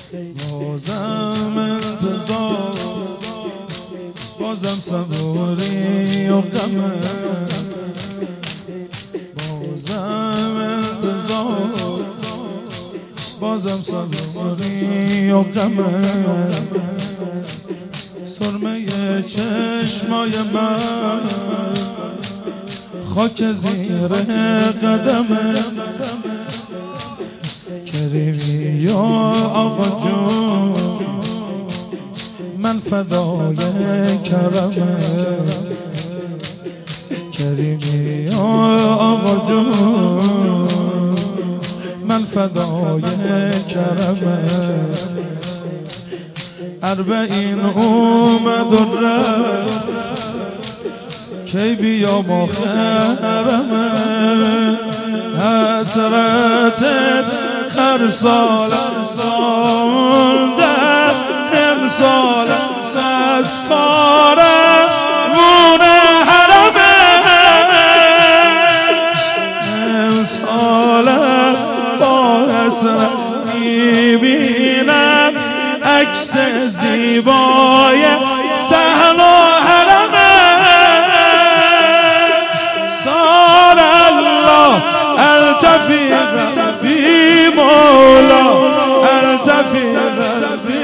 بازم انتظار، بازم صبوری و غمه، بازم انتظار، بازم صبوری و غمه. سرمه چشمای من خاک زیر قدمه. کریمی یا آقا جون من فدای کرمه. کریمی یا آقا جون من فدای کرمه. اربعین اومد و رفت کی بیا مخرمه. حسرتت هر سال در امسال از کارمون حرمه. امسال با حسرت میبینم عکس زیبای صحن و حرمه. سال الله التفی بی مولا، التفی بی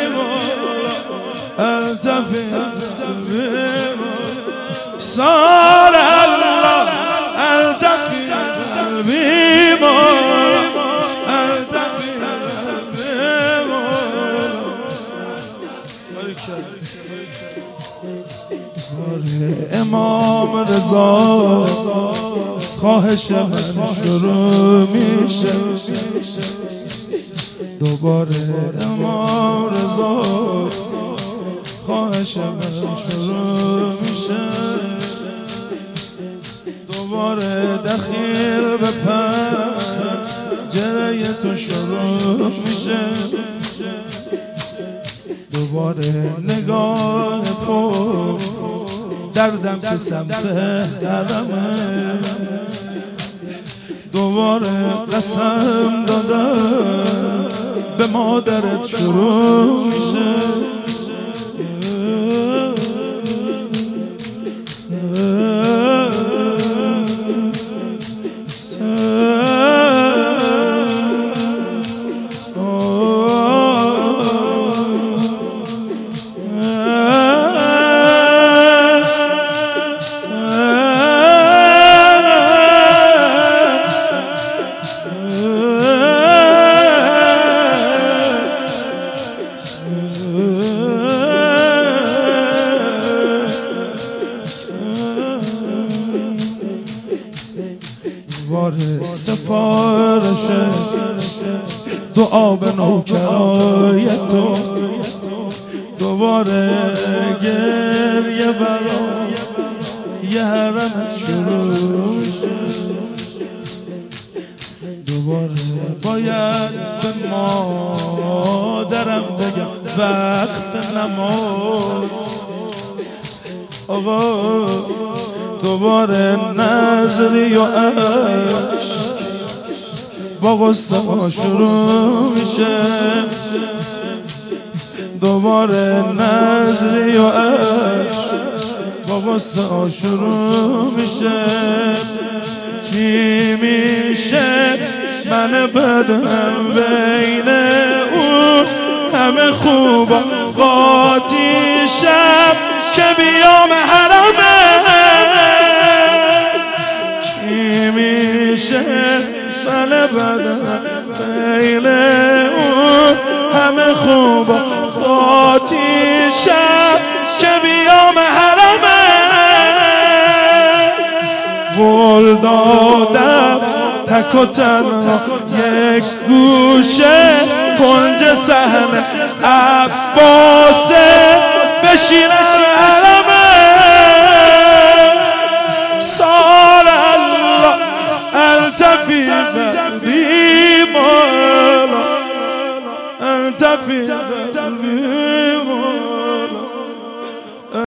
مولا، التفی بی مولا. سال الله التفی بی مولا، التفی بی مولا. امام رضا خواهش من شروع میشه دوباره. امام رضا خواهش من شروع میشه دوباره. دخیل به پنجره تو شروع میشه دوباره. نگاه پر دردم که سمت حرمه دوباره. قسم دادم به مادرت شروع میشه. سفارش دعا به نوکرای تو دوباره. گریه برای یه حرمت شروع دوباره. باید به مادرم بگم وقت نماز آقا. دوباره نظری و عشق با غصه ما شروع میشه دوباره. نظری و عشق با غصه ها شروع میشه. چی میشه من بدم بین اون همه خوبا قاطی شب که بیام حرمه. چی میشه من بدم بین اون همه خوبا قاطی شب که بیام حرمه. قول دادم تک و تنها یک گوشه کنج صحنه عباسه بشینم حرمه.